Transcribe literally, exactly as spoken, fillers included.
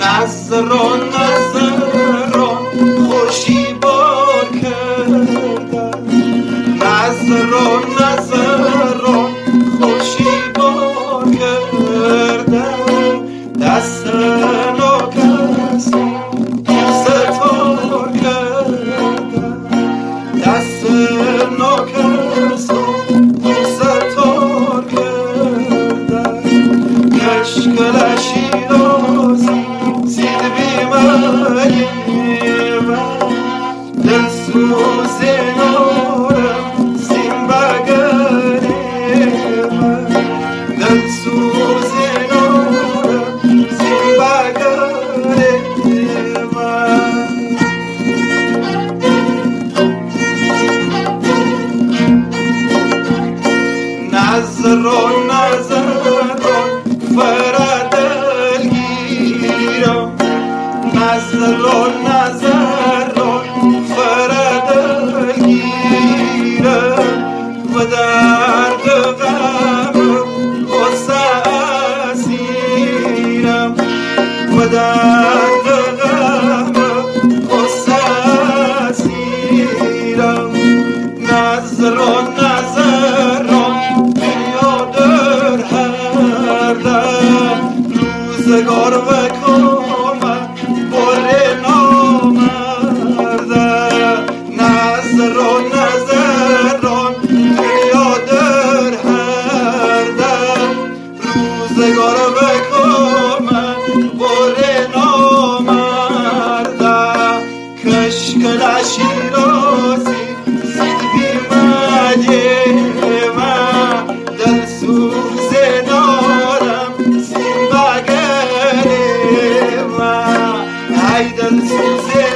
نظران نظران خوشی بار کردن، نظران نظران خوشی بار کردن، دست ناکس ستار کردن، دست ناکس ستار کردن. کشکل شیرازی زید بیماری و دل سوز نارم زین بگره و دل سوز نارم زین بگره و نظران نظران فردلگیرم، نظران نظران فردلگیرم و درد غمم غصه اسیرم و درد غمم غصه اسیرم. نظران نظران روزگار و کامم بره نامرده، نظران نظران یادر هر دم. روزگار و کامم بره نامرده، کشکل شیرازی زید بیمگه و دل سوز نارم زین بگره و ای دل سوز